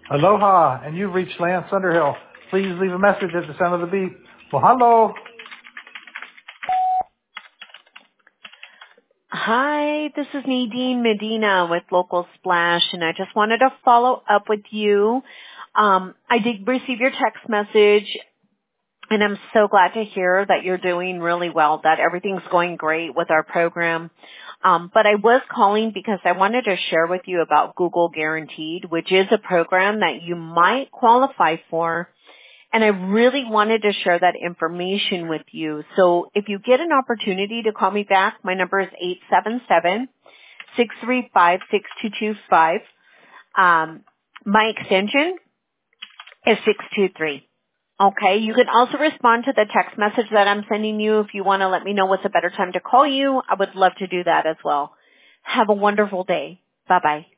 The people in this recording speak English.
Aloha, and you've reached Lance Underhill. Please leave a message at the sound of the beep. Well, hello. Hi, this is Nadine Medina with Local Splash, and I just wanted to follow up with you. I did receive your text message, and I'm so glad to hear that you're doing really well, that everything's going great with our program. But I was calling because I wanted to share with you about Google Guaranteed, which is a program that you might qualify for. And I really wanted to share that information with you. So if you get an opportunity to call me back, my number is 877-635-6225. My extension is 623. Okay, you can also respond to the text message that I'm sending you if you want to let me know what's a better time to call you. I would love to do that as well. Have a wonderful day. Bye-bye.